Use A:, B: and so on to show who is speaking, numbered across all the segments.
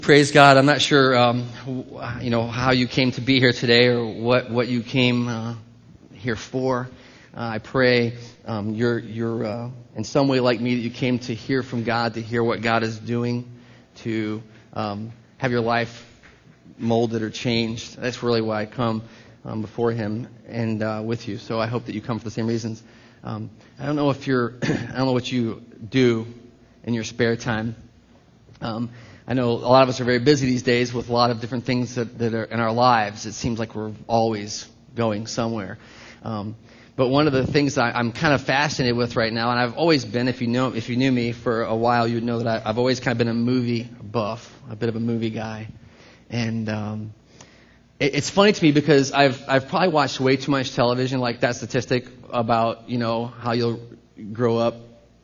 A: Praise God. I'm not sure, how you came to be here today or what you came here for. I pray you're in some way like me that you came to hear from God, to hear what God is doing, to have your life molded or changed. That's really why I come before Him and with you. So I hope that you come for the same reasons. I don't know if I don't know what you do in your spare time. I know a lot of us are very busy these days with a lot of different things that are in our lives. It seems like we're always going somewhere. But one of the things I'm kind of fascinated with right now, and I've always been, if you knew me for a while, you'd know that I've always kind of been a movie buff, a bit of a movie guy. And it's funny to me because I've probably watched way too much television, like that statistic about, how you'll grow up,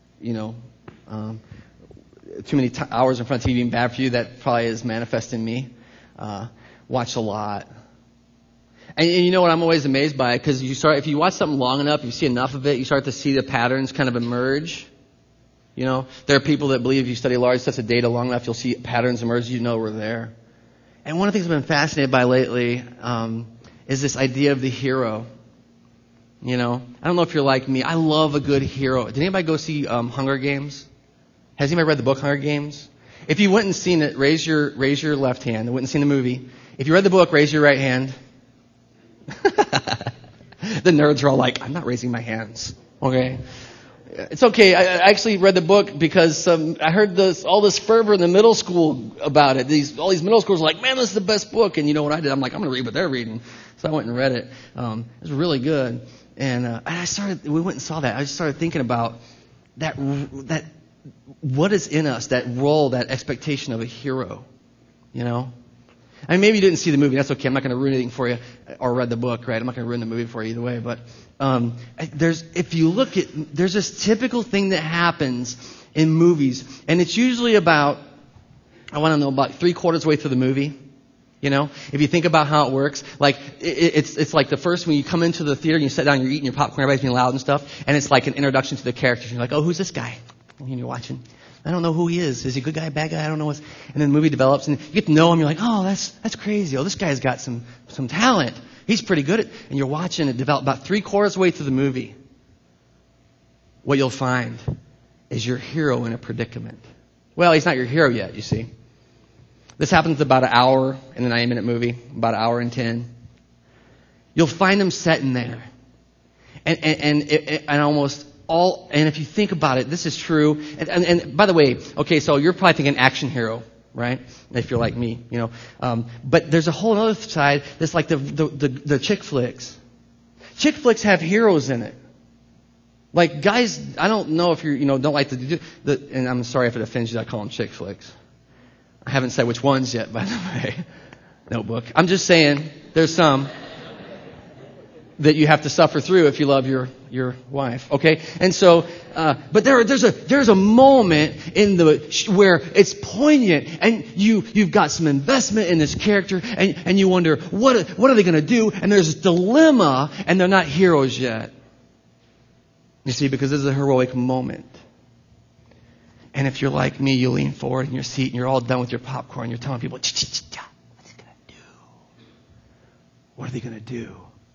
A: too many hours in front of TV being bad for you. That probably is manifesting me. Watch a lot. And you know what I'm always amazed by? Because if you watch something long enough, you see enough of it, you start to see the patterns kind of emerge. There are people that believe if you study large sets of data long enough, you'll see patterns emerge. We're there. And one of the things I've been fascinated by lately is this idea of the hero. I don't know if you're like me. I love a good hero. Did anybody go see Hunger Games? Has anybody read the book Hunger Games? If you went and seen it, raise your left hand. I went and seen the movie. If you read the book, raise your right hand. The nerds are all like, I'm not raising my hands. Okay. It's okay. I actually read the book because I heard all this fervor in the middle school about it. All these middle schools were like, man, this is the best book. And you know what I did? I'm like, I'm going to read what they're reading. So I went and read it. It was really good. And we went and saw that. I just started thinking about that what is in us, that role, that expectation of a hero, I mean, maybe you didn't see the movie. That's okay. I'm not going to ruin anything for you or read the book, right? I'm not going to ruin the movie for you either way. But if you look at, there's this typical thing that happens in movies, and it's usually about 3/4 way through the movie. If you think about how it works, like it's like the first when you come into the theater and you sit down, you're eating your popcorn, everybody's being loud and stuff, and it's like an introduction to the characters. You're like, oh, who's this guy? And you're watching. I don't know who he is. Is he a good guy, bad guy? I don't know. And then the movie develops, and you get to know him. You're like, oh, that's crazy. Oh, this guy's got some talent. He's pretty good at. And you're watching it develop. About 3/4 way through the movie, what you'll find is your hero in a predicament. Well, he's not your hero yet. You see, this happens about an hour in a 90-minute movie, about an hour and 10. You'll find him sitting there, and almost. And if you think about it, this is true. And by the way, okay, so you're probably thinking action hero, right? If you're like me, But there's a whole other side that's like the chick flicks. Chick flicks have heroes in it. Like guys, I don't know if you don't like to do and I'm sorry if it offends you that I call them chick flicks. I haven't said which ones yet, by the way. Notebook. I'm just saying there's some that you have to suffer through if you love your wife, okay? And so, but there's a moment where it's poignant, and you've got some investment in this character, and you wonder what are they going to do? And there's this dilemma, and they're not heroes yet. You see, because this is a heroic moment. And if you're like me, you lean forward in your seat, and you're all done with your popcorn. You're telling people, what's he going to do? What are they going to do?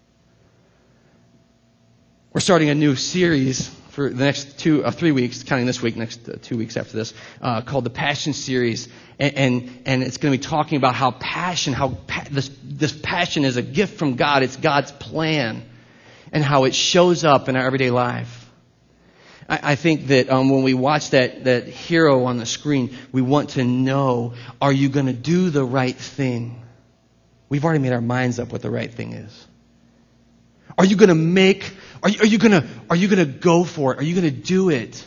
A: We're starting a new series for the next 3 weeks, counting this week, next 2 weeks after this, called the Passion Series. And it's going to be talking about how this passion is a gift from God. It's God's plan and how it shows up in our everyday life. I think that when we watch that hero on the screen, we want to know, are you going to do the right thing? We've already made our minds up what the right thing is. Are you going to are you going to go for it? Are you going to do it?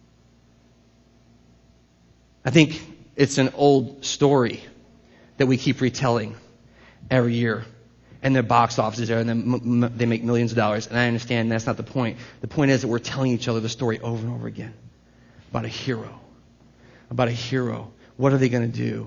A: I think it's an old story that we keep retelling every year. And their box office is there, and then they make millions of dollars. And I understand that's not the point. The point is that we're telling each other the story over and over again about a hero. About a hero. What are they going to do?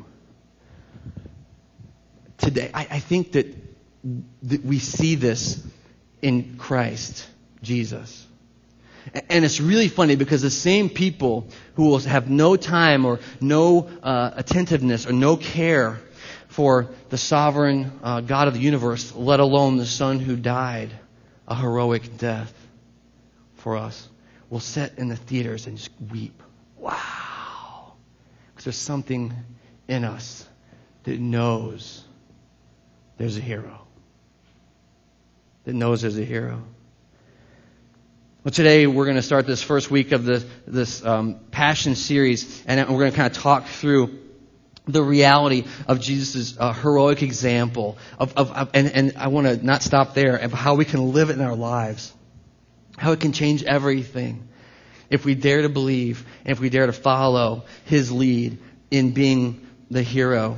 A: Today, I think that we see this in Christ Jesus. And it's really funny because the same people who will have no time or no attentiveness or no care for the sovereign God of the universe, let alone the Son who died a heroic death for us, will sit in the theaters and just weep. Wow! Because there's something in us that knows there's a hero. That knows there's a hero. Well, today we're going to start this first week of this Passion series, and we're going to kind of talk through the reality of Jesus' heroic example and I want to not stop there, of how we can live it in our lives, how it can change everything if we dare to believe and if we dare to follow His lead in being the hero.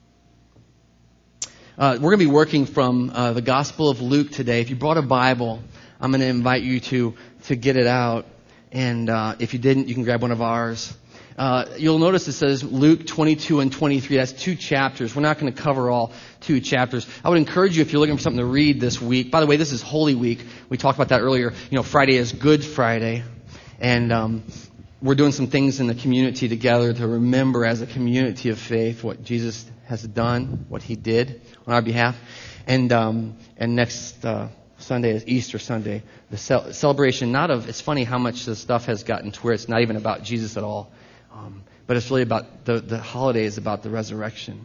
A: We're going to be working from the Gospel of Luke today. If you brought a Bible, I'm going to invite you to get it out. And if you didn't, you can grab one of ours. You'll notice it says Luke 22 and 23. That's 2 chapters. We're not going to cover all 2 chapters. I would encourage you, if you're looking for something to read this week. By the way, this is Holy Week. We talked about that earlier. Friday is Good Friday. And we're doing some things in the community together to remember as a community of faith what Jesus has done, what He did on our behalf. And next Sunday is Easter Sunday, the celebration it's funny how much this stuff has gotten to where it's not even about Jesus at all, but it's really about the holiday is about the resurrection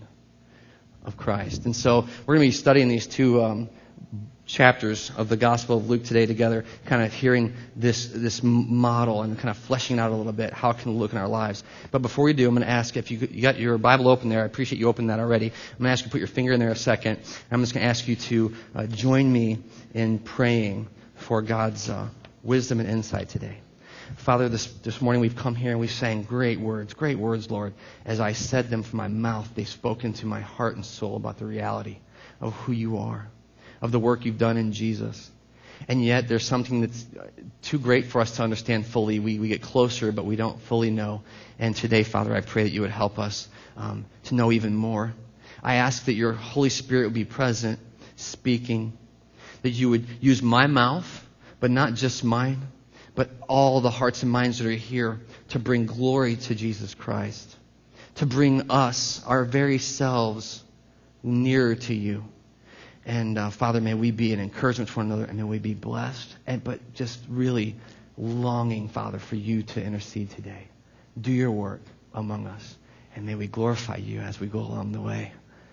A: of Christ. And so we're going to be studying these 2 chapters of the Gospel of Luke today together, kind of hearing this model and kind of fleshing out a little bit how it can look in our lives. But before we do, I'm going to ask if you got your Bible open there. I appreciate you opening that already. I'm going to ask you to put your finger in there a second. I'm just going to ask you to join me in praying for God's wisdom and insight today. Father, this morning we've come here and we've sang great words, Lord. As I said them from my mouth, they spoke into my heart and soul about the reality of who You are, of the work You've done in Jesus. And yet there's something that's too great for us to understand fully. We get closer, but we don't fully know. And today, Father, I pray that You would help us to know even more. I ask that Your Holy Spirit would be present, speaking, that You would use my mouth, but not just mine, but all the hearts and minds that are here to bring glory to Jesus Christ, to bring us, our very selves, nearer to You. And Father, may we be an encouragement to one another, and may we be blessed, but just really longing, Father, for You to intercede today. Do Your work among us, and may we glorify You as we go along the way.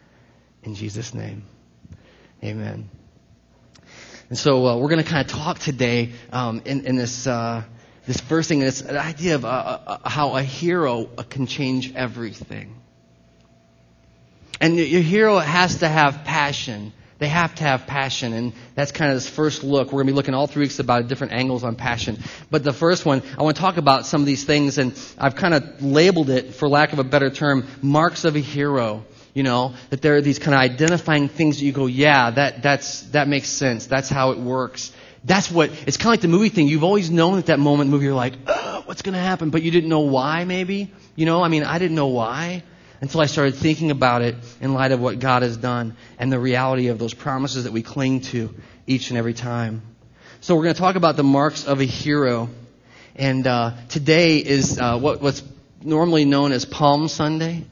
A: In Jesus' name, amen. And so we're going to kind of talk today in this first thing, this idea of how a hero can change everything. And your hero has to have passion. They have to have passion, and that's kind of this first look. We're going to be looking all 3 weeks about different angles on passion. But the first one, I want to talk about some of these things, and I've kind of labeled it, for lack of a better term, marks of a hero. That there are these kind of identifying things that you go, yeah, that makes sense. That's how it works. It's kind of like the movie thing. You've always known at that moment in the movie, you're like, what's going to happen? But you didn't know why, maybe. I didn't know why until I started thinking about it in light of what God has done and the reality of those promises that we cling to each and every time. So we're going to talk about the marks of a hero. And today is what's normally known as Palm Sunday.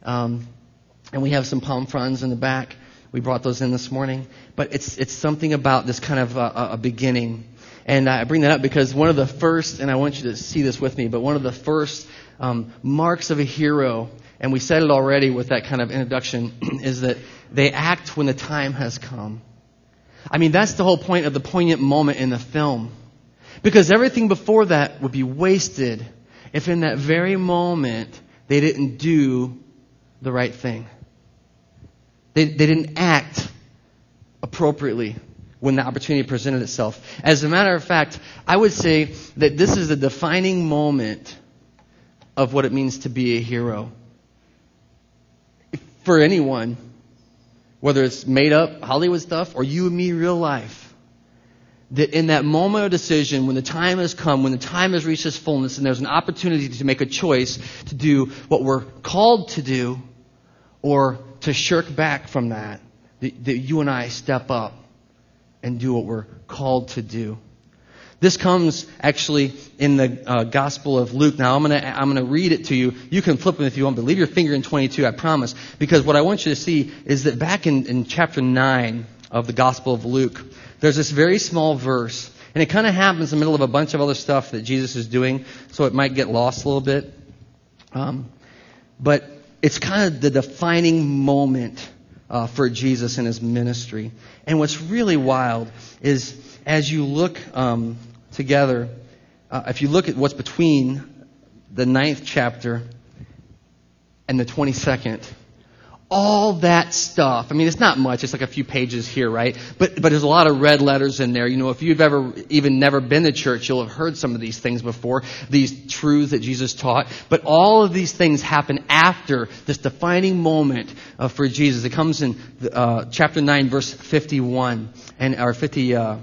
A: And we have some palm fronds in the back. We brought those in this morning. But it's something about this kind of a beginning. And I bring that up because one of the first, and I want you to see this with me, but one of the first marks of a hero, and we said it already with that kind of introduction, is that they act when the time has come. That's the whole point of the poignant moment in the film. Because everything before that would be wasted if in that very moment they didn't do the right thing. They didn't act appropriately when the opportunity presented itself. As a matter of fact, I would say that this is a defining moment of what it means to be a hero. For anyone, whether it's made up Hollywood stuff or you and me real life, that in that moment of decision, when the time has come, when the time has reached its fullness, and there's an opportunity to make a choice to do what we're called to do, or to shirk back from that you and I step up and do what we're called to do. This comes actually in the Gospel of Luke. Now I'm gonna read it to you. You can flip it if you want, but leave your finger in 22, I promise. Because what I want you to see is that back in chapter 9 of the Gospel of Luke, there's this very small verse. And it kind of happens in the middle of a bunch of other stuff that Jesus is doing, so it might get lost a little bit. But it's kind of the defining moment for Jesus in his ministry. And what's really wild is as you look together, if you look at what's between the 9th chapter and the 22nd, all that stuff. I mean, it's not much. It's like a few pages here, right? But there's a lot of red letters in there. You know, if you've never been to church, you'll have heard some of these things before, these truths that Jesus taught. But all of these things happen after this defining moment for Jesus. It comes in chapter 9, verse 51, 51.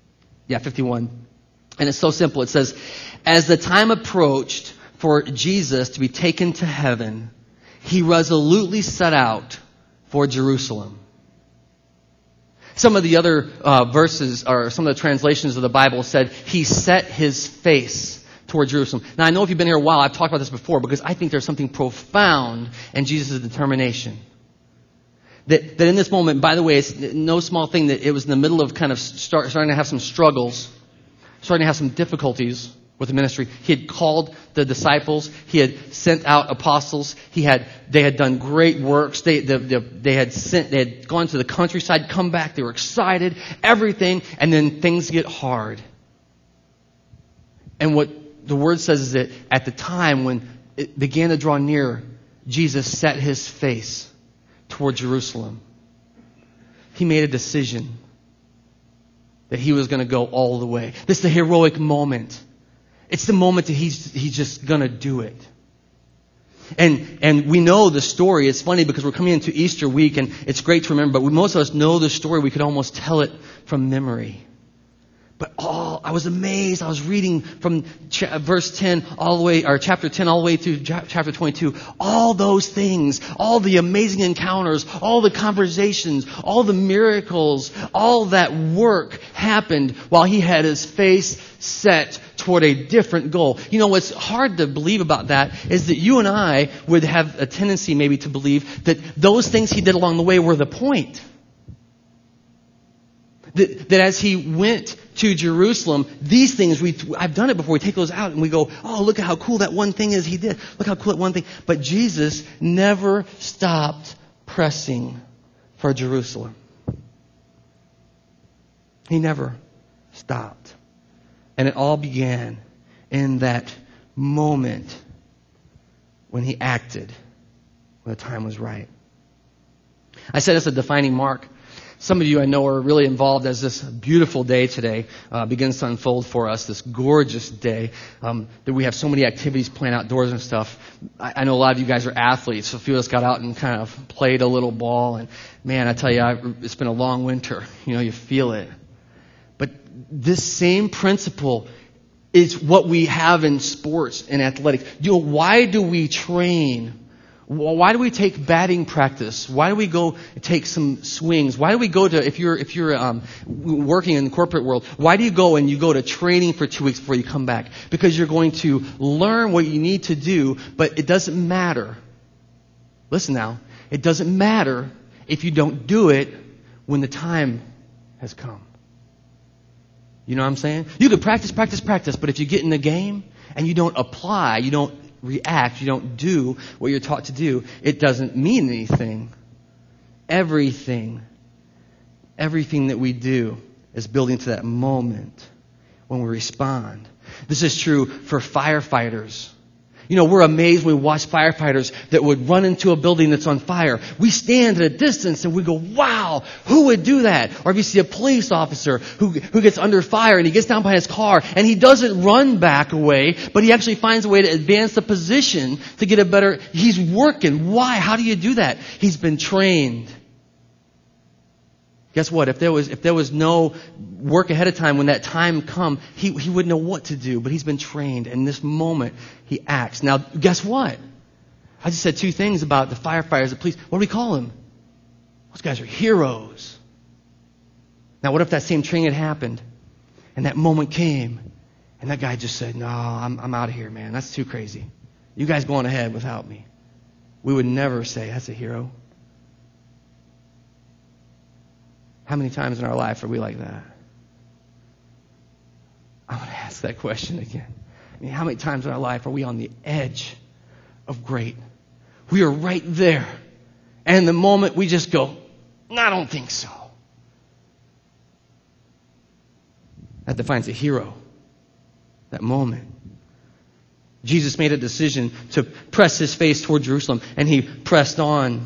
A: And it's so simple. It says, "As the time approached for Jesus to be taken to heaven, he resolutely set out for Jerusalem." Some of the other verses, or some of the translations of the Bible said, he set his face toward Jerusalem. Now, I know if you've been here a while, I've talked about this before, because I think there's something profound in Jesus' determination. That in this moment, by the way, it's no small thing that it was in the middle of kind of starting to have some struggles, starting to have some difficulties with the ministry. He had called the disciples. He had sent out apostles. They had done great works. They had gone to the countryside, come back. They were excited, everything, and then things get hard. And what the word says is that at the time when it began to draw near, Jesus set his face toward Jerusalem. He made a decision that he was going to go all the way. This is the heroic moment. It's the moment that he's just going to do it. And we know the story. It's funny because we're coming into Easter week and it's great to remember, but most of us know the story. We could almost tell it from memory. But I was amazed. I was reading from verse 10 all the way, or chapter 10 all the way through chapter 22. All those things, all the amazing encounters, all the conversations, all the miracles, all that work happened while he had his face set toward a different goal. You know, what's hard to believe about that is that you and I would have a tendency maybe to believe that those things he did along the way were the point. That as he went to Jerusalem, these things, I've done it before, we take those out and we go, oh, look at how cool that one thing is he did. Look how cool that one thing. But Jesus never stopped pressing for Jerusalem. He never stopped. And it all began in that moment when he acted, when the time was right. I said it's a defining mark. Some of you I know are really involved as this beautiful day today begins to unfold for us, this gorgeous day, that we have so many activities planned outdoors and stuff. I know a lot of you guys are athletes, so a few of us got out and kind of played a little ball, and man, I tell you, it's been a long winter. You know, you feel it. But this same principle is what we have in sports and athletics. You know, why do we train? Why do we take batting practice? Why do we go take some swings? Why do we go to, if you're working in the corporate world, why do you go and you go to training for 2 weeks before you come back? Because you're going to learn what you need to do, but it doesn't matter. Listen now. It doesn't matter if you don't do it when the time has come. You know what I'm saying? You can practice, but if you get in the game and you don't apply, you don't react, you don't do what you're taught to do, it doesn't mean anything. Everything that we do is building to that moment when we respond. This is true for firefighters. You know, we're amazed when we watch firefighters that would run into a building that's on fire. We stand at a distance and we go, wow, who would do that? Or if you see a police officer who gets under fire and he gets down behind his car and he doesn't run back away, but he actually finds a way to advance the position to get a better, he's working. Why? How do you do that? He's been trained. Guess what? If there was no work ahead of time, when that time come, he wouldn't know what to do. But he's been trained. In this moment, he acts. Now, guess what? I just said two things about the firefighters, the police. What do we call them? Those guys are heroes. Now, what if that same training had happened And that moment came, and that guy just said, no, I'm out of here, man. That's too crazy. You guys go on ahead without me. We would never say, that's a hero. How many times in our life are we like that? I'm going to ask that question again. I mean, how many times in our life are we on the edge of great? We are right there. And in the moment we just go, no, I don't think so. That defines a hero. That moment. Jesus made a decision to press his face toward Jerusalem, and he pressed on.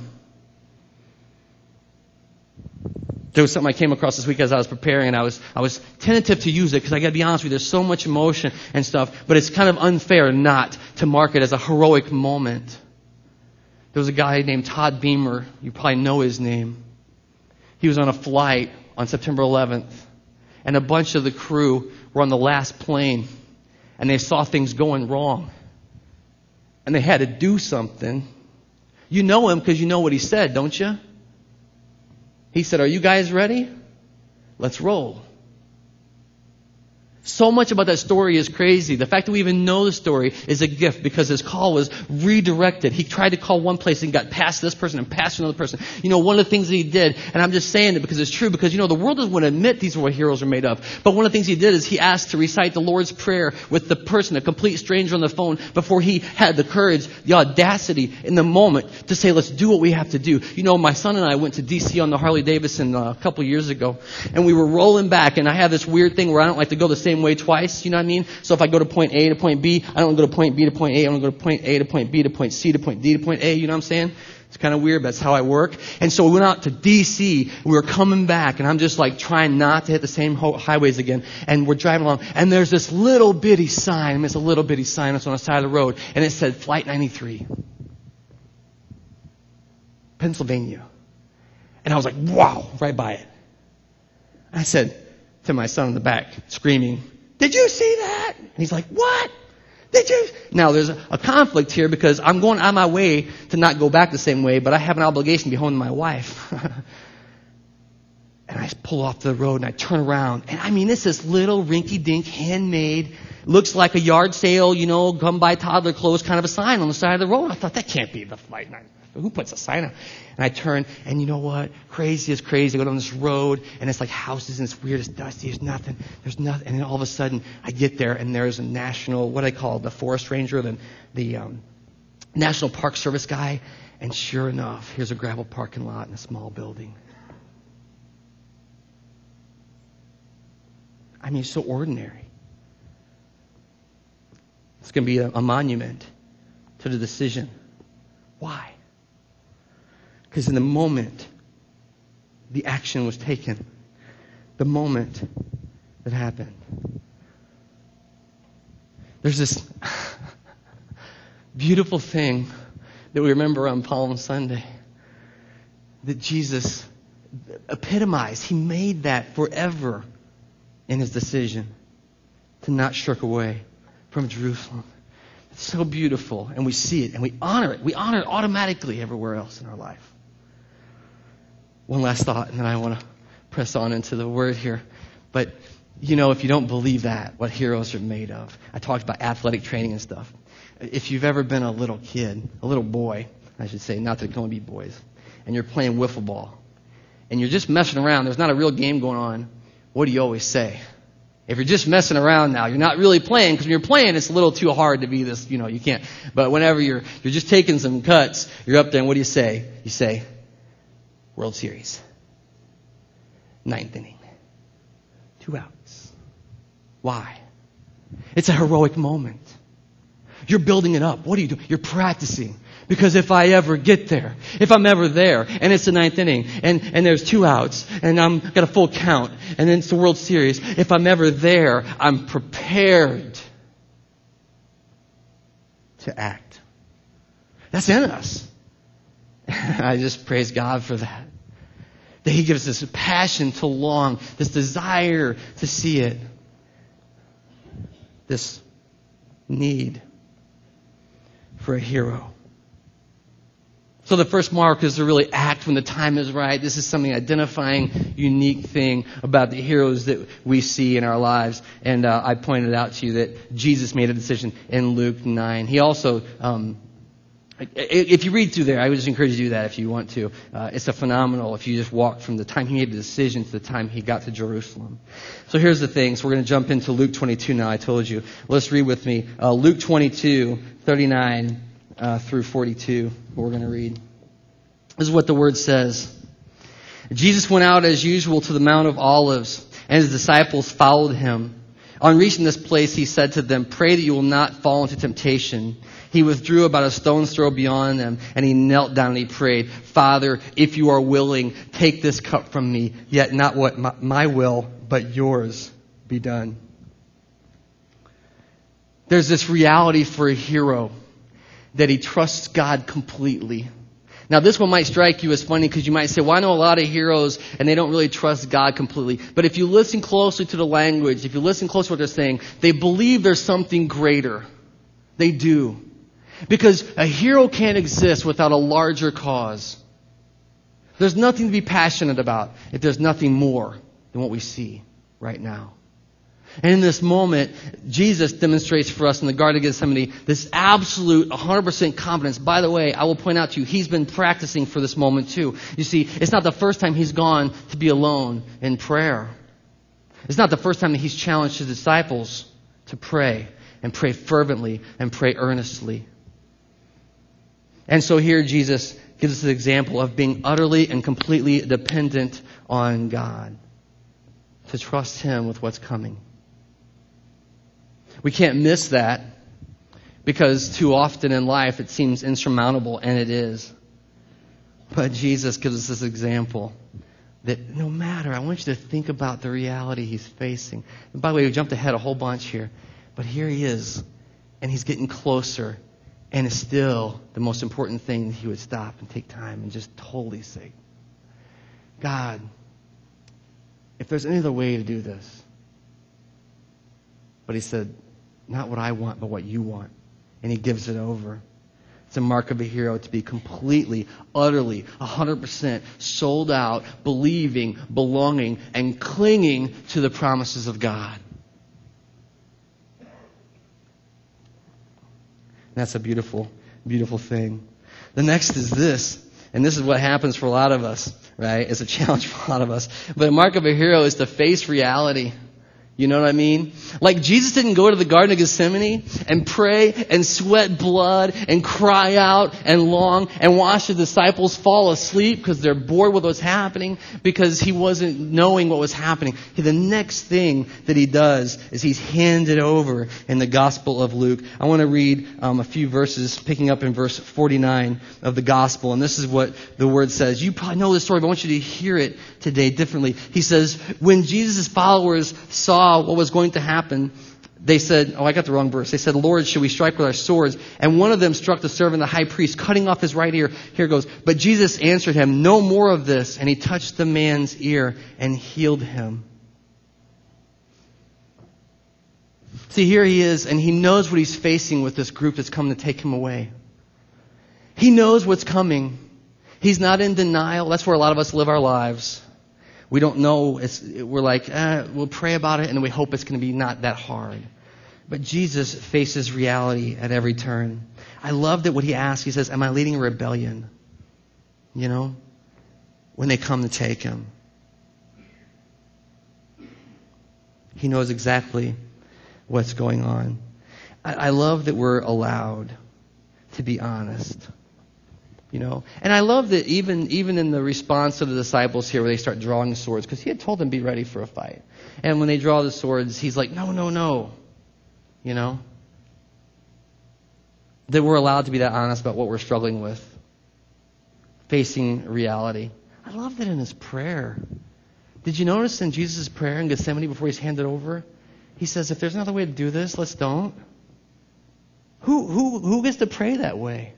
A: There was something I came across this week as I was preparing, and I was tentative to use it because I got to be honest with you, there's so much emotion and stuff, but it's kind of unfair not to mark it as a heroic moment. There was a guy named Todd Beamer. You probably know his name. He was on a flight on September 11th, and a bunch of the crew were on the last plane, and they saw things going wrong, and they had to do something. You know him because you know what he said, don't you? He said, are you guys ready? Let's roll. So much about that story is crazy. The fact that we even know the story is a gift because his call was redirected. He tried to call one place and got past this person and past another person. You know, one of the things that he did, and I'm just saying it because it's true, because, you know, the world doesn't want to admit these are what heroes are made of. But one of the things he did is he asked to recite the Lord's Prayer with the person, a complete stranger on the phone, before he had the courage, the audacity in the moment to say, let's do what we have to do. You know, my son and I went to D.C. on the Harley Davidson a couple years ago, and we were rolling back, and I have this weird thing where I don't like to go the same way twice, you know what I mean? So if I go to point A to point B, I don't go to point B to point A, I don't go to point A to point B to point C to point D to point A, you know what I'm saying? It's kind of weird, but that's how I work. And so we went out to D.C., we were coming back, and I'm just like trying not to hit the same highways again, and we're driving along, and there's this little bitty sign, I mean, it's a little bitty sign that's on the side of the road, and it said Flight 93, Pennsylvania. And I was like, wow, right by it. I said to my son in the back, screaming, did you see that? And he's like, what? Did you? Now, there's a conflict here because I'm going out of my way to not go back the same way, but I have an obligation to be home to my wife. And I pull off the road and I turn around. And I mean, it's this little rinky-dink, handmade, looks like a yard sale, you know, come buy toddler clothes kind of a sign on the side of the road. I thought, that can't be the Flight 9. Who puts a sign up? And I turn, and you know what? Crazy is crazy. I go down this road, and it's like houses, and it's weird, it's dusty, there's nothing. And then all of a sudden, I get there, and there's a national, what I call the forest ranger, the National Park Service guy. And sure enough, here's a gravel parking lot in a small building. I mean, it's so ordinary. It's going to be a monument to the decision. Why? Because in the moment the action was taken, the moment that happened, there's this beautiful thing that we remember on Palm Sunday that Jesus epitomized. He made that forever in his decision to not shirk away from Jerusalem. It's so beautiful, and we see it, and we honor it. We honor it automatically everywhere else in our life. One last thought, and then I want to press on into the word here. But, you know, if you don't believe that, what heroes are made of. I talked about athletic training and stuff. If you've ever been a little kid, a little boy, I should say, not that it can only be boys, and you're playing wiffle ball, and you're just messing around, there's not a real game going on, what do you always say? If you're just messing around now, you're not really playing, because when you're playing, it's a little too hard to be this, you know, you can't. But whenever you're just taking some cuts, you're up there, and what do you say? You say, World Series. 9th inning. 2 outs. Why? It's a heroic moment. You're building it up. What are you doing? You're practicing. Because if I ever get there, if I'm ever there, and it's the 9th inning, and there's 2 outs, and I'm got a full count, and then it's the World Series, if I'm ever there, I'm prepared to act. That's in us. I just praise God for that. That He gives us this passion to long, this desire to see it, this need for a hero. So the first mark is to really act when the time is right. This is something identifying, unique thing about the heroes that we see in our lives. And I pointed out to you that Jesus made a decision in Luke 9. He also, if you read through there, I would just encourage you to do that if you want to. It's a phenomenal if you just walk from the time he made the decision to the time he got to Jerusalem. So here's the thing. So we're going to jump into Luke 22 now, I told you. Let's read with me. Luke 22, 39 through 42, what we're going to read. This is what the word says. Jesus went out as usual to the Mount of Olives, and his disciples followed him. On reaching this place, he said to them, "Pray that you will not fall into temptation." He withdrew about a stone's throw beyond them, and he knelt down and he prayed, "Father, if you are willing, take this cup from me, yet not what my will, but yours be done." There's this reality for a hero that he trusts God completely. Now, this one might strike you as funny because you might say, well, I know a lot of heroes and they don't really trust God completely. But if you listen closely to the language, if you listen closely to what they're saying, they believe there's something greater. They do. Because a hero can't exist without a larger cause. There's nothing to be passionate about if there's nothing more than what we see right now. And in this moment, Jesus demonstrates for us in the Garden of Gethsemane this absolute 100% confidence. By the way, I will point out to you, he's been practicing for this moment too. You see, it's not the first time he's gone to be alone in prayer. It's not the first time that he's challenged his disciples to pray and pray fervently and pray earnestly. And so here Jesus gives us an example of being utterly and completely dependent on God, to trust him with what's coming. We can't miss that because too often in life it seems insurmountable, and it is. But Jesus gives us this example that no matter, I want you to think about the reality he's facing. And by the way, we jumped ahead a whole bunch here. But here he is, and he's getting closer, and it's still the most important thing that he would stop and take time and just totally say, God, if there's any other way to do this. But he said, not what I want, but what you want. And he gives it over. It's a mark of a hero to be completely, utterly, 100% sold out, believing, belonging, and clinging to the promises of God. That's a beautiful, beautiful thing. The next is this, and this is what happens for a lot of us, right? It's a challenge for a lot of us. But a mark of a hero is to face reality. You know what I mean? Like Jesus didn't go to the Garden of Gethsemane and pray and sweat blood and cry out and long and watch the disciples fall asleep because they're bored with what's happening because he wasn't knowing what was happening. The next thing that he does is he's handed over in the Gospel of Luke. I want to read a few verses picking up in verse 49 of the Gospel. And this is what the Word says. You probably know this story, but I want you to hear it today differently. He says, when Jesus' followers saw what was going to happen, they said, I got the wrong verse. They said, Lord, should we strike with our swords? And one of them struck the servant of the high priest, cutting off his right ear. Here it goes. But Jesus answered him, no more of this. And he touched the man's ear and healed him. See, here he is, and he knows what he's facing with this group that's coming to take him away. He knows what's coming. He's not in denial. That's where a lot of us live our lives. We don't know. We're like, we'll pray about it and we hope it's going to be not that hard. But Jesus faces reality at every turn. I love that what he asks, he says, am I leading a rebellion? You know, when they come to take him. He knows exactly what's going on. I love that we're allowed to be honest. You know, and I love that even in the response of the disciples here where they start drawing the swords, because he had told them be ready for a fight. And when they draw the swords, he's like, no. You know, that we're allowed to be that honest about what we're struggling with, facing reality. I love that in his prayer. Did you notice in Jesus' prayer in Gethsemane before he's handed over? He says, if there's another way to do this, let's don't. Who gets to pray that way?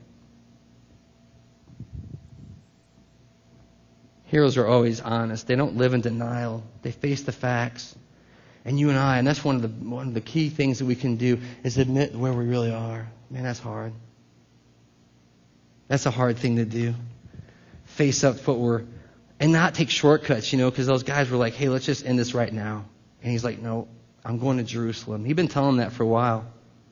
A: Heroes are always honest. They don't live in denial. They face the facts. And you and I, and that's one of the key things that we can do, is admit where we really are. Man, that's hard. That's a hard thing to do. Face up and not take shortcuts, because those guys were like, hey, let's just end this right now. And he's like, no, I'm going to Jerusalem. He'd been telling them that for a while.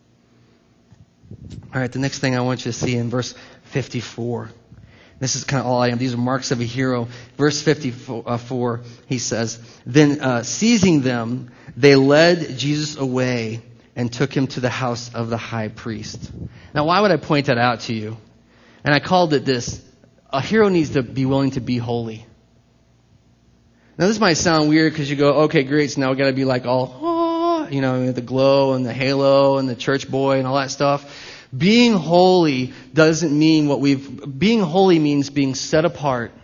A: All right, the next thing I want you to see in verse 54. This is kind of all I am. These are marks of a hero. Verse 54, he says, then seizing them, they led Jesus away and took him to the house of the high priest. Now, why would I point that out to you? And I called it this: a hero needs to be willing to be holy. Now, this might sound weird because you go, okay, great, so now we got to be like all, the glow and the halo and the church boy and all that stuff. Being holy doesn't mean being holy means being set apart.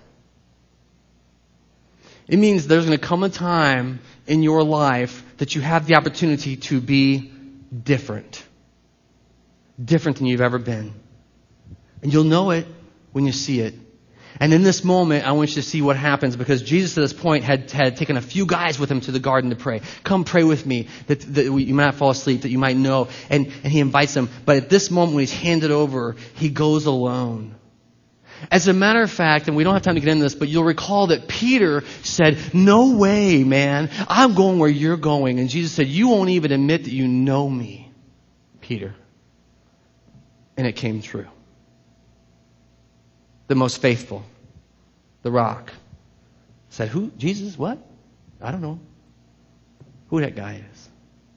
A: It means there's going to come a time in your life that you have the opportunity to be different. Different than you've ever been. And you'll know it when you see it. And in this moment, I want you to see what happens, because Jesus at this point had taken a few guys with him to the garden to pray. Come pray with me, that you might not fall asleep, that you might know. And he invites them. But at this moment when he's handed over, he goes alone. As a matter of fact, and we don't have time to get into this, but you'll recall that Peter said, no way, man. I'm going where you're going. And Jesus said, you won't even admit that you know me, Peter. And it came true. The most faithful, the rock, said, who? Jesus? What? I don't know who that guy is.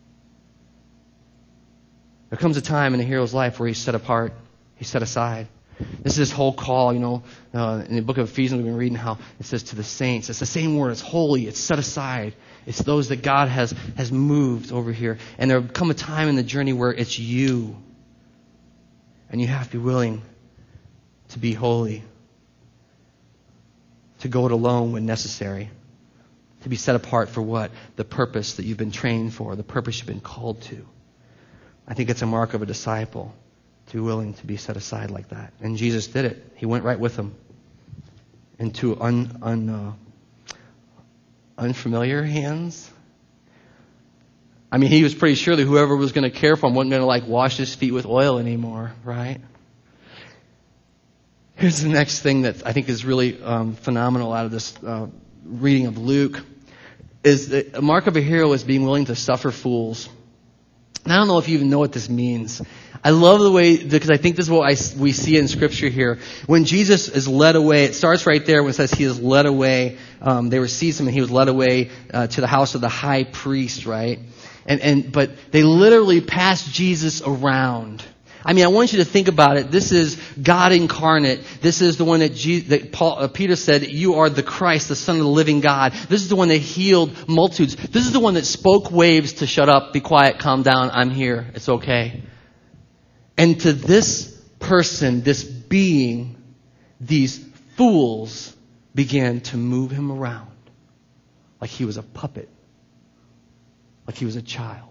A: There comes a time in a hero's life where he's set apart, he's set aside. This is his whole call, in the book of Ephesians we've been reading how it says to the saints. It's the same word. It's holy. It's set aside. It's those that God has moved over here. And there will come a time in the journey where it's you. And you have to be willing to be holy, to go it alone when necessary, to be set apart for what? The purpose that you've been trained for, the purpose you've been called to. I think it's a mark of a disciple to be willing to be set aside like that. And Jesus did it. He went right with them into unfamiliar hands. I mean, he was pretty sure that whoever was going to care for him wasn't going to wash his feet with oil anymore, right? Here's the next thing that I think is really phenomenal out of this reading of Luke, is that a mark of a hero is being willing to suffer fools. And I don't know if you even know what this means. I love the way, because I think this is what we see in Scripture here. When Jesus is led away, it starts right there when it says he is led away. They were seized him and he was led away to the house of the high priest, right? But they literally passed Jesus around. I mean, I want you to think about it. This is God incarnate. This is the one that Peter said, you are the Christ, the Son of the living God. This is the one that healed multitudes. This is the one that spoke waves to shut up, be quiet, calm down, I'm here, it's okay. And to this person, this being, these fools began to move him around like he was a puppet, like he was a child.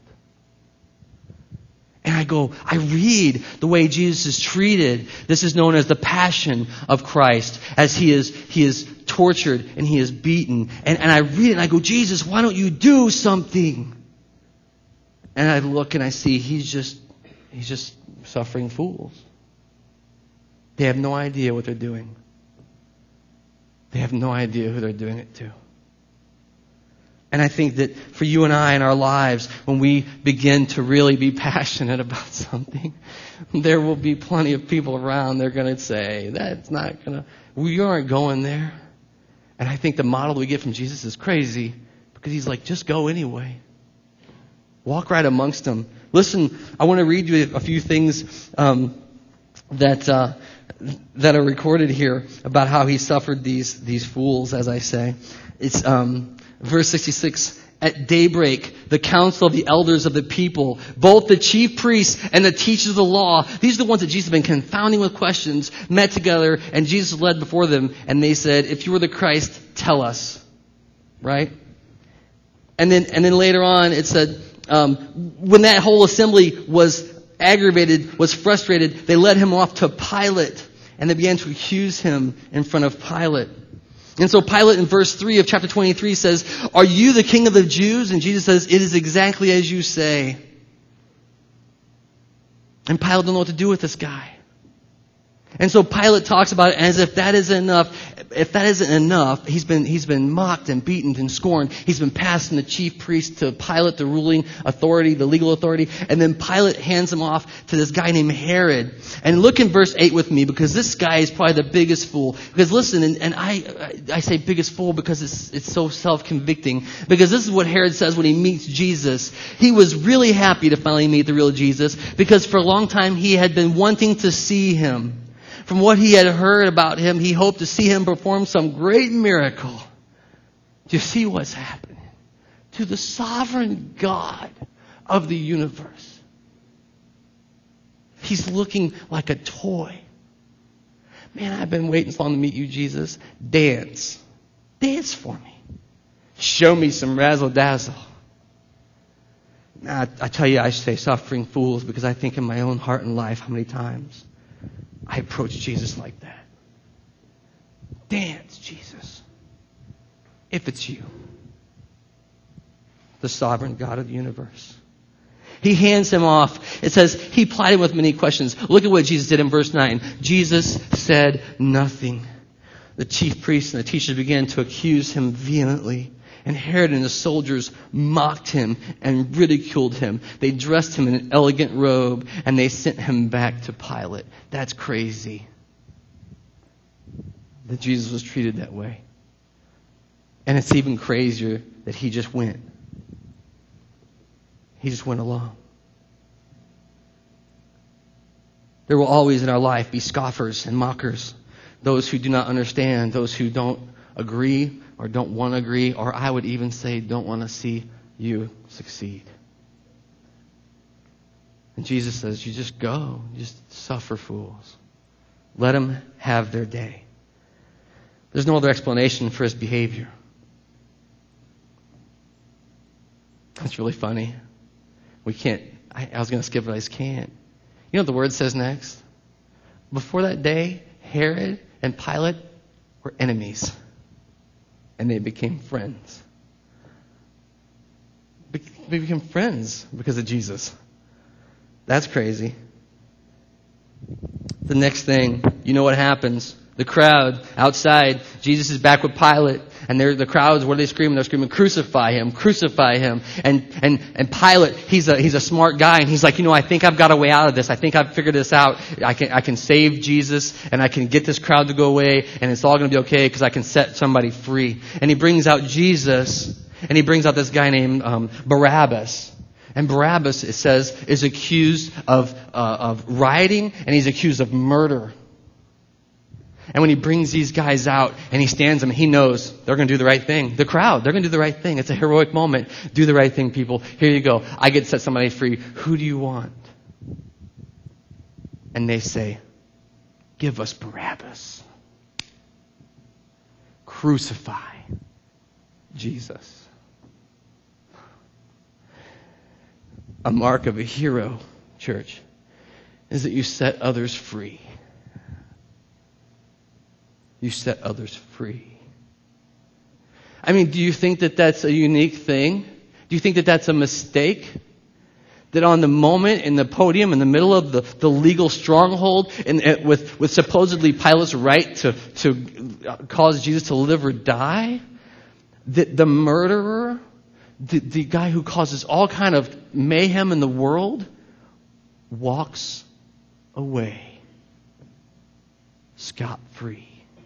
A: And I read the way Jesus is treated. This is known as the passion of Christ, as he is tortured and he is beaten. And I read it and I go, Jesus, why don't you do something? And I look and I see he's just suffering fools. They have no idea what they're doing. They have no idea who they're doing it to. And I think that for you and I in our lives, when we begin to really be passionate about something, there will be plenty of people around. They're going to say, that's not going to, we aren't going there. And I think the model we get from Jesus is crazy, because he's like, just go anyway. Walk right amongst them. Listen, I want to read you a few things that are recorded here about how he suffered these fools, as I say. It's verse 66. At daybreak, the council of the elders of the people, both the chief priests and the teachers of the law, these are the ones that Jesus had been confounding with questions, met together, and Jesus led before them, and they said, if you were the Christ, tell us. Right? And then later on, it said, when that whole assembly was aggravated, was frustrated, they led him off to Pilate, and they began to accuse him in front of Pilate. And so Pilate in verse 3 of chapter 23 says, are you the king of the Jews? And Jesus says, it is exactly as you say. And Pilate didn't know what to do with this guy. And so Pilate talks about it as if that isn't enough. If that isn't enough, he's been mocked and beaten and scorned. He's been passed from the chief priest to Pilate, the ruling authority, the legal authority. And then Pilate hands him off to this guy named Herod. And look in verse 8 with me, because this guy is probably the biggest fool. Because listen, and I say biggest fool because it's so self-convicting. Because this is what Herod says when he meets Jesus. He was really happy to finally meet the real Jesus, because for a long time he had been wanting to see him. From what he had heard about him, he hoped to see him perform some great miracle. Do you see what's happening? To the sovereign God of the universe. He's looking like a toy. Man, I've been waiting so long to meet you, Jesus. Dance. Dance for me. Show me some razzle-dazzle. Now, I tell you, I say suffering fools, because I think in my own heart and life how many times I approach Jesus like that. Dance, Jesus. If it's you. The sovereign God of the universe. He hands him off. It says he plied him with many questions. Look at what Jesus did in verse 9. Jesus said nothing. The chief priests and the teachers began to accuse him vehemently. And Herod and his soldiers mocked him and ridiculed him. They dressed him in an elegant robe and they sent him back to Pilate. That's crazy that Jesus was treated that way. And it's even crazier that he just went. He just went along. There will always in our life be scoffers and mockers. Those who do not understand, those who don't agree or don't want to agree, or I would even say don't want to see you succeed. And Jesus says, you just go. You just suffer fools. Let them have their day. There's no other explanation for his behavior. That's really funny. We can't, I was going to skip it, I just can't. You know what the word says next? Before that day, Herod and Pilate were enemies. And they became friends. They became friends because of Jesus. That's crazy. The next thing, you know what happens? The crowd outside, Jesus is back with Pilate, and the crowds, what are they screaming? They're screaming, crucify him, crucify him. And Pilate, he's a smart guy, and he's like, I think I've got a way out of this. I think I've figured this out. I can save Jesus, and I can get this crowd to go away, and it's all going to be okay because I can set somebody free. And he brings out Jesus, and he brings out this guy named Barabbas. And Barabbas, it says, is accused of rioting, and he's accused of murder. And when he brings these guys out and he stands them, he knows they're going to do the right thing. The crowd, they're going to do the right thing. It's a heroic moment. Do the right thing, people. Here you go. I get to set somebody free. Who do you want? And they say, give us Barabbas. Crucify Jesus. A mark of a hero, church, is that you set others free. You set others free. I mean, do you think that that's a unique thing? Do you think that that's a mistake? That on the moment, in the podium, in the middle of the legal stronghold, and with supposedly Pilate's right to cause Jesus to live or die, that the murderer, the guy who causes all kind of mayhem in the world, walks away scot-free.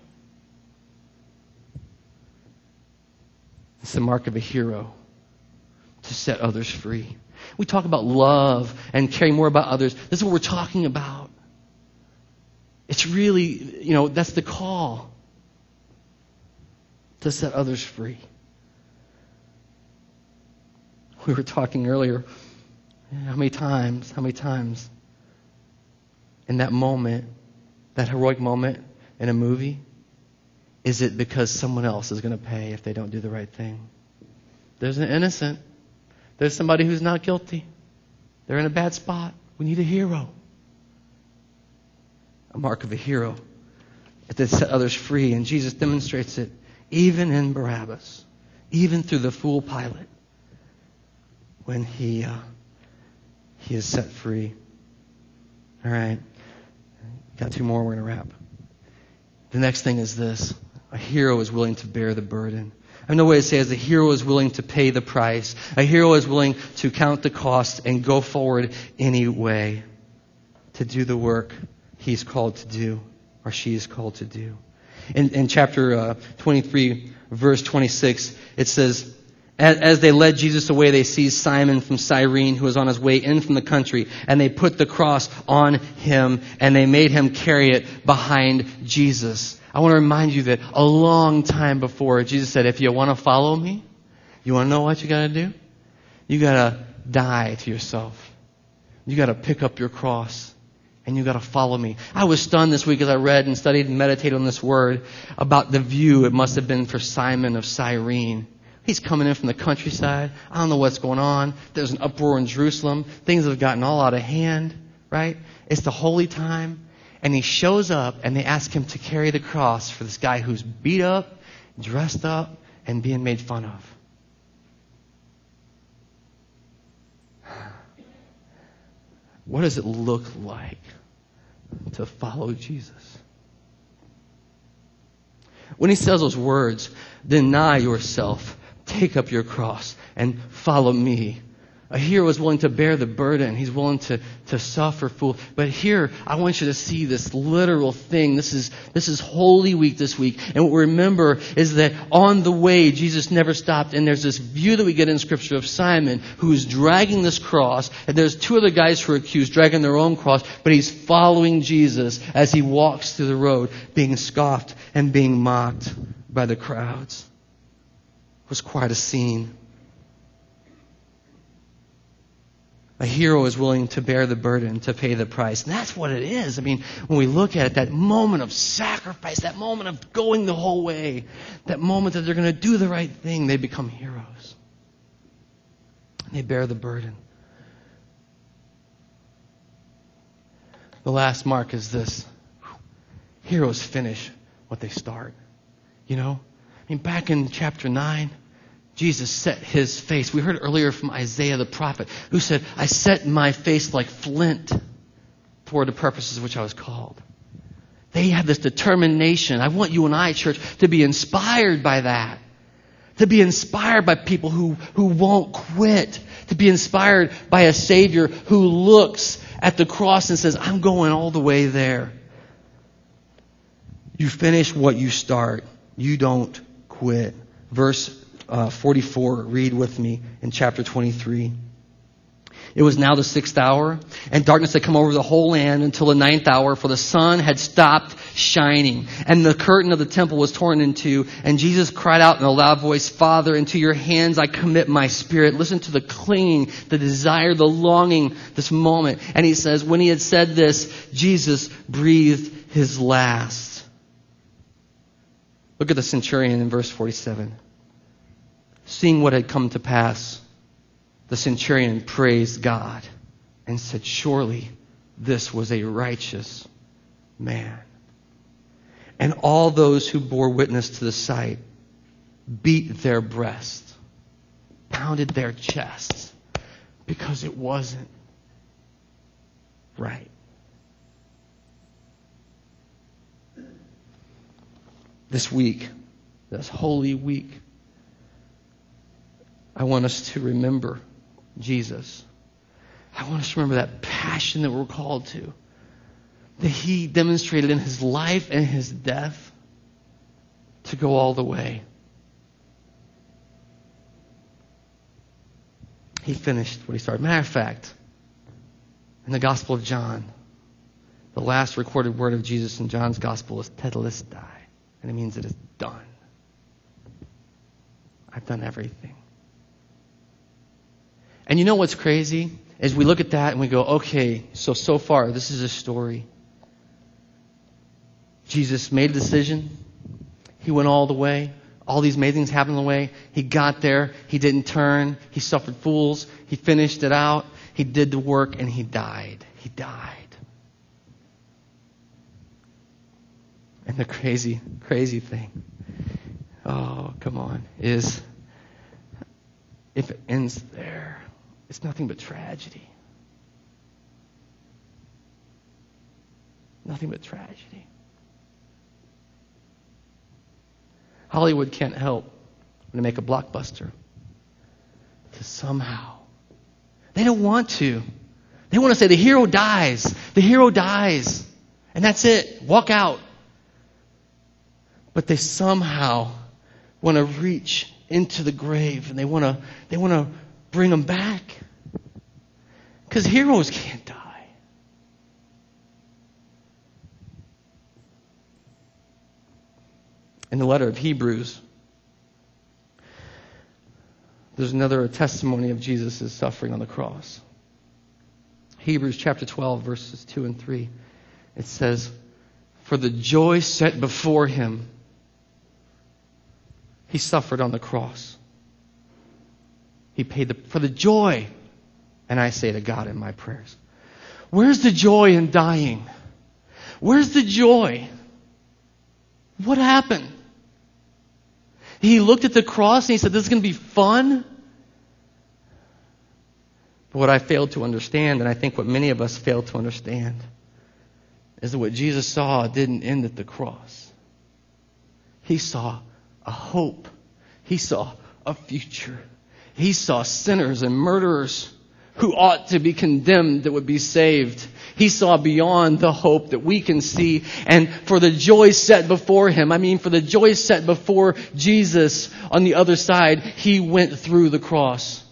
A: It's the mark of a hero to set others free. We talk about love and caring more about others. This is what we're talking about. It's really, that's the call. To set others free. We were talking earlier, how many times in that moment, that heroic moment in a movie, is it because someone else is going to pay if they don't do the right thing? There's an innocent. There's somebody who's not guilty. They're in a bad spot. We need a hero. A mark of a hero. To set others free. And Jesus demonstrates it even in Barabbas. Even through the fool Pilate. When he is set free. All right. Got two more, we're going to wrap. The next thing is this. A hero is willing to bear the burden. I know what it says. A hero is willing to pay the price. A hero is willing to count the cost and go forward anyway to do the work he's called to do, or she is called to do. In chapter 23, verse 26, it says, as they led Jesus away, they seized Simon from Cyrene, who was on his way in from the country, and they put the cross on him, and they made him carry it behind Jesus. I want to remind you that a long time before, Jesus said, if you want to follow me, you want to know what you got to do? You got to die to yourself. You got to pick up your cross. And you got to follow me. I was stunned this week as I read and studied and meditated on this word about the view it must have been for Simon of Cyrene. He's coming in from the countryside. I don't know what's going on. There's an uproar in Jerusalem. Things have gotten all out of hand, right? It's the holy time. And he shows up and they ask him to carry the cross for this guy who's beat up, dressed up, and being made fun of. What does it look like to follow Jesus? When he says those words, deny yourself, take up your cross, and follow me. A hero is willing to bear the burden. He's willing to suffer full. But here, I want you to see this literal thing. This is Holy Week this week. And what we remember is that on the way, Jesus never stopped. And there's this view that we get in Scripture of Simon, who's dragging this cross. And there's two other guys who are accused, dragging their own cross. But he's following Jesus as he walks through the road, being scoffed and being mocked by the crowds. It was quite a scene. A hero is willing to bear the burden, to pay the price. And that's what it is. I mean, when we look at it, that moment of sacrifice, that moment of going the whole way, that moment that they're going to do the right thing, they become heroes. They bear the burden. The last mark is this. Heroes finish what they start. You know? I mean, back in chapter 9, Jesus set his face. We heard earlier from Isaiah the prophet, who said, I set my face like flint toward the purposes which I was called. They had this determination. I want you and I, church, to be inspired by that. To be inspired by people who won't quit. To be inspired by a Savior who looks at the cross and says, I'm going all the way there. You finish what you start. You don't quit. Verse 44, read with me in chapter 23. It was now the 6th hour, and darkness had come over the whole land until the 9th hour, for the sun had stopped shining, and the curtain of the temple was torn in two, and Jesus cried out in a loud voice, Father, into your hands I commit my spirit. Listen to the clinging, the desire, the longing, this moment. And he says, when he had said this, Jesus breathed his last. Look at the centurion in verse 47. Seeing what had come to pass, the centurion praised God and said, surely this was a righteous man. And all those who bore witness to the sight beat their breasts, pounded their chests, because it wasn't right. This week, this Holy Week, I want us to remember Jesus. I want us to remember that passion that we're called to, that he demonstrated in his life and his death to go all the way. He finished what he started. Matter of fact, in the Gospel of John, the last recorded word of Jesus in John's Gospel is tetelestai, and it means it is done. I've done everything. And you know what's crazy? Is we look at that and we go, okay, so far, this is a story. Jesus made a decision. He went all the way. All these amazing things happened on the way. He got there. He didn't turn. He suffered fools. He finished it out. He did the work and he died. He died. And the crazy thing, oh, come on, is if it ends there, it's nothing but tragedy. Nothing but tragedy. Hollywood can't help when they make a blockbuster. Because somehow, they don't want to. They want to say the hero dies. The hero dies. And that's it. Walk out. But they somehow want to reach into the grave and they want to bring them back. Because heroes can't die. In the letter of Hebrews, there's another testimony of Jesus' suffering on the cross. Hebrews chapter 12, verses 2 and 3. It says, "For the joy set before him, he suffered on the cross." He paid for the joy. And I say to God in my prayers, where's the joy in dying? Where's the joy? What happened? He looked at the cross and he said, this is going to be fun. But what I failed to understand, and I think what many of us fail to understand, is that what Jesus saw didn't end at the cross. He saw a hope. He saw a future. He saw sinners and murderers who ought to be condemned that would be saved. He saw beyond the hope that we can see. And for the joy set before him, for the joy set before Jesus on the other side, he went through the cross.